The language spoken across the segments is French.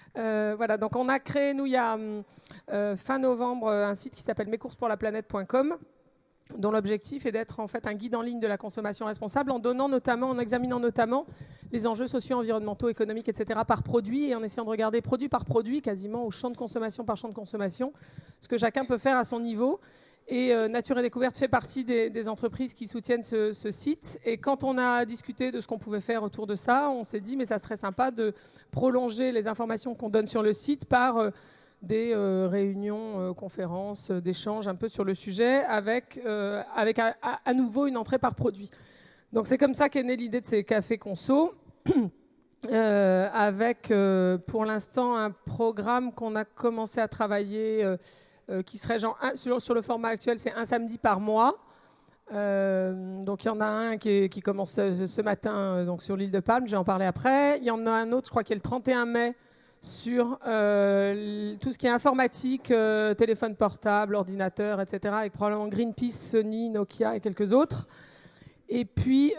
Voilà, donc on a créé, nous, il y a fin novembre, un site qui s'appelle mescoursespourlaplanète.com, dont l'objectif est d'être en fait un guide en ligne de la consommation responsable, en examinant notamment les enjeux sociaux, environnementaux, économiques, etc. par produit, et en essayant de regarder produit par produit, quasiment au champ de consommation par champ de consommation, ce que chacun peut faire à son niveau. Et Nature et Découverte fait partie des entreprises qui soutiennent ce site. Et quand on a discuté de ce qu'on pouvait faire autour de ça, on s'est dit mais ça serait sympa de prolonger les informations qu'on donne sur le site par des réunions, conférences, d'échanges un peu sur le sujet avec à nouveau une entrée par produit. Donc c'est comme ça qu'est née l'idée de ces cafés conso. Avec pour l'instant un programme qu'on a commencé à travailler qui serait genre sur le format actuel, c'est un samedi par mois. Donc il y en a un qui commence ce matin donc sur l'île de Palme, je vais en parler après. Il y en a un autre, je crois, qui est le 31 mai sur tout ce qui est informatique, téléphone portable, ordinateur, etc. avec probablement Greenpeace, Sony, Nokia et quelques autres. Et puis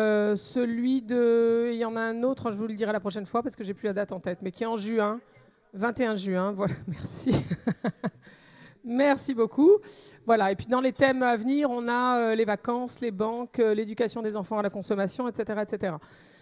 il y en a un autre, je vous le dirai la prochaine fois parce que j'ai plus la date en tête, mais qui est en juin, 21 juin, voilà, merci. Merci beaucoup. Voilà. Et puis dans les thèmes à venir, on a les vacances, les banques, l'éducation des enfants à la consommation, etc., etc.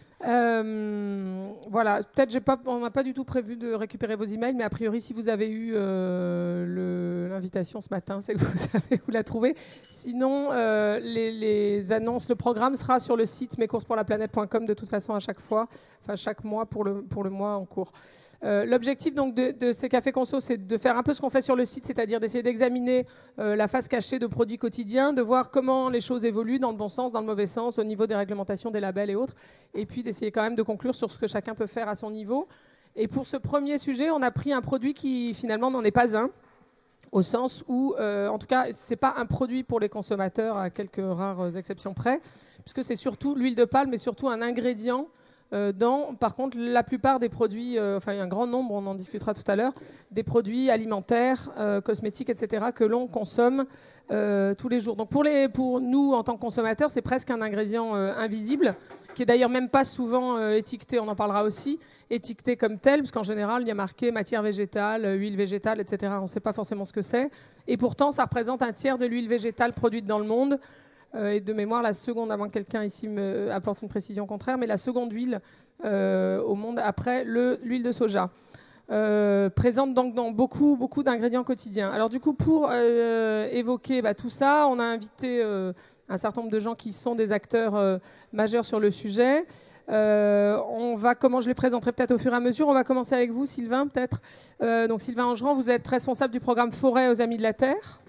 Voilà. Peut-être on n'a pas du tout prévu de récupérer vos emails, mais a priori, si vous avez eu l'invitation ce matin, c'est que vous savez où la trouver. Sinon, les annonces, le programme sera sur le site mescoursespourlaplanète.com de toute façon à chaque fois, enfin chaque mois pour le mois en cours. L'objectif donc de ces cafés conso, c'est de faire un peu ce qu'on fait sur le site, c'est-à-dire d'essayer d'examiner la face cachée de produits quotidiens, de voir comment les choses évoluent dans le bon sens, dans le mauvais sens, au niveau des réglementations, des labels et autres, et puis d'essayer quand même de conclure sur ce que chacun peut faire à son niveau. Et pour ce premier sujet, on a pris un produit qui finalement n'en est pas un, au sens où, en tout cas, c'est pas un produit pour les consommateurs à quelques rares exceptions près, puisque c'est surtout l'huile de palme, mais surtout un ingrédient par contre, la plupart des produits, enfin un grand nombre, on en discutera tout à l'heure, des produits alimentaires, cosmétiques, etc., que l'on consomme tous les jours. Donc pour nous, en tant que consommateurs, c'est presque un ingrédient invisible, qui est d'ailleurs même pas souvent étiqueté, on en parlera aussi, étiqueté comme tel, parce qu'en général, il y a marqué matière végétale, huile végétale, etc. On ne sait pas forcément ce que c'est. Et pourtant, ça représente un tiers de l'huile végétale produite dans le monde. Et de mémoire, la seconde, avant que quelqu'un ici me apporte une précision contraire, mais la seconde huile au monde après l'huile de soja. Présente donc dans beaucoup d'ingrédients quotidiens. Alors du coup, pour évoquer tout ça, on a invité un certain nombre de gens qui sont des acteurs majeurs sur le sujet. Je les présenterai peut-être au fur et à mesure. On va commencer avec vous, Sylvain, peut-être. Donc Sylvain Angerand, vous êtes responsable du programme Forêt aux Amis de la Terre.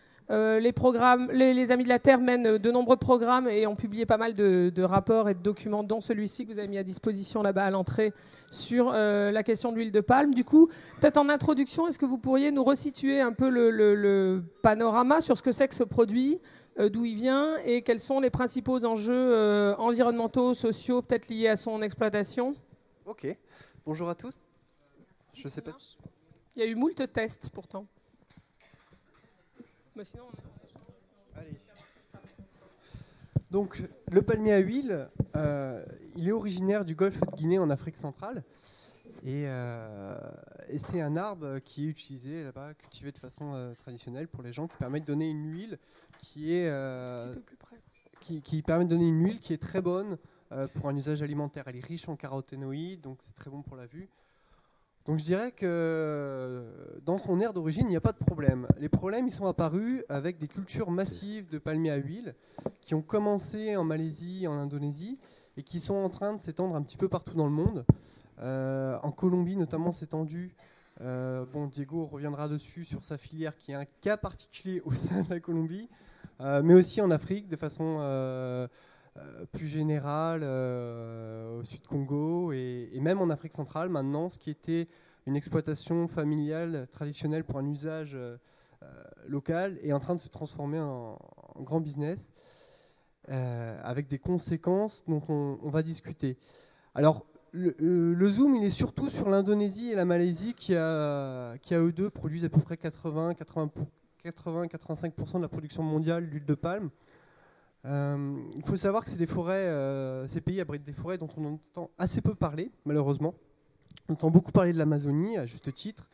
Les Amis de la Terre mènent de nombreux programmes et ont publié pas mal de rapports et de documents, dont celui-ci que vous avez mis à disposition là-bas à l'entrée sur la question de l'huile de palme. Du coup, peut-être en introduction, est-ce que vous pourriez nous resituer un peu le panorama sur ce que c'est que ce produit, d'où il vient et quels sont les principaux enjeux environnementaux, sociaux, peut-être liés à son exploitation? Ok. Bonjour à tous. Je sais pas. Il y a eu moult tests pourtant. Mais sinon, Allez. Donc, le palmier à huile, il est originaire du golfe de Guinée en Afrique centrale. Et c'est un arbre qui est utilisé là-bas, cultivé de façon traditionnelle pour les gens, qui permet de donner une huile qui est, qui permet de donner une huile qui est très bonne pour un usage alimentaire. Elle est riche en caroténoïdes, donc c'est très bon pour la vue. Donc je dirais que dans son aire d'origine, il n'y a pas de problème. Les problèmes, ils sont apparus avec des cultures massives de palmiers à huile qui ont commencé en Malaisie, en Indonésie, et qui sont en train de s'étendre un petit peu partout dans le monde. En Colombie, notamment, c'est étendu. Diego reviendra dessus sur sa filière qui est un cas particulier au sein de la Colombie, mais aussi en Afrique de façon plus générale, au sud Congo et même en Afrique centrale. Maintenant, ce qui était une exploitation familiale traditionnelle pour un usage local est en train de se transformer en grand business avec des conséquences dont on va discuter. Alors, le zoom, il est surtout sur l'Indonésie et la Malaisie qui, eux deux, produisent à peu près 80-85% de la production mondiale d'huile de palme. Il faut savoir que c'est des forêts, ces pays abritent des forêts dont on entend assez peu parler, malheureusement. On entend beaucoup parler de l'Amazonie, à juste titre.